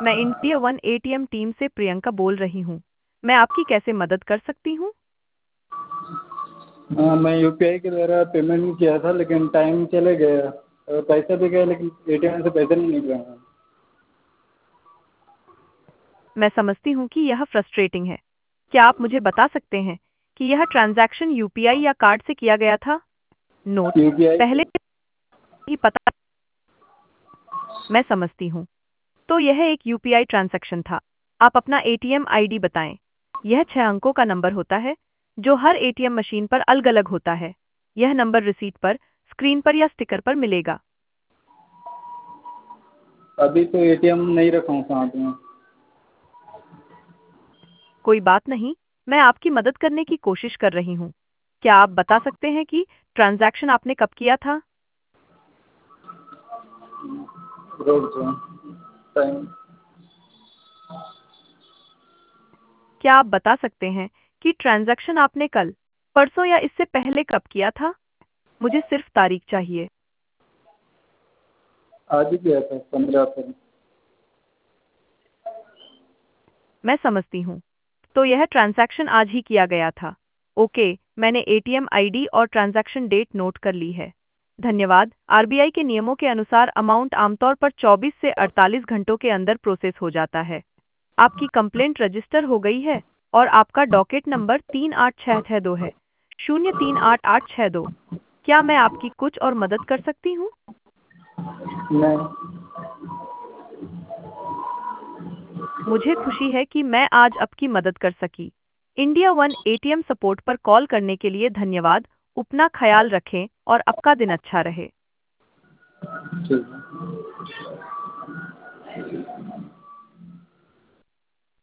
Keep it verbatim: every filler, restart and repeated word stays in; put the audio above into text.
मैं India one ATM team से प्रियंका बोल रही हूँ। मैं आपकी कैसे मदद कर सकती हूँ? हाँ, मैं यूपीआई के द्वारा पेमेंट किया था लेकिन टाइम चले गया और पैसा भी गया लेकिन एटीएम से पैसे नहीं निकले हैं। मैं समझती हूँ कि यह फ्रस्ट्रेटिंग है। क्या आप मुझे बता सकते हैं कि यह ट्रांजैक्शन यूपीआई या कार्ड से किया गया था? नोट: यूपीआई पहले ही पता। मैं समझती हूँ। तो यह एक यूपीआई ट्रांजैक्शन था। आप अपना एटीएम आईडी बताएं। यह छह अंकों का नंबर होता है जो हर एटीएम मशीन पर अलग-अलग होता है। यह नंबर रिसीट पर, स्क्रीन पर या स्टिकर पर मिलेगा। अभी तो एटीएम नहीं रखा हूँ साथ में। कोई बात नहीं, मैं आपकी मदद करने की कोशिश कर रही हूँ। क्या आप बता सकते हैं कि ट्रांजैक्शन आपने कब किया था? रोज टाइम क्या आप बता सकते हैं कि ट्रांजैक्शन आपने कल, परसों या इससे पहले कब किया था? मुझे सिर्फ तारीख चाहिए। आज ही किया था, पंद्रह अप्रैल। मैं समझती हूँ। तो यह ट्रांजैक्शन आज ही किया गया था। ओके, मैंने एटीएम आईडी और ट्रांजैक्शन डेट नोट कर ली है। धन्यवाद। आरबीआई के नियमों के अनुसार अमाउंट आमतौर पर चौबीस से अड़तालीस घंटों के अंदर प्रोसेस हो जाता है। आपकी कंप्लेंट रजिस्टर हो गई है और आपका डॉकेट नंबर तीन आठ छः छः दो है। शून्य तीन आठ आठ छः दो। क्या मैं आपकी कुछ और मदद कर सकती हूँ? नहीं। मुझे खुशी है कि मैं आज आपकी मदद कर सकी। इंडिया वन एटीएम सपोर्ट पर कॉल करने के लिए धन्यवाद। अपना ख्याल रखें और आपका दिन अच्छा रहे। ठीक है।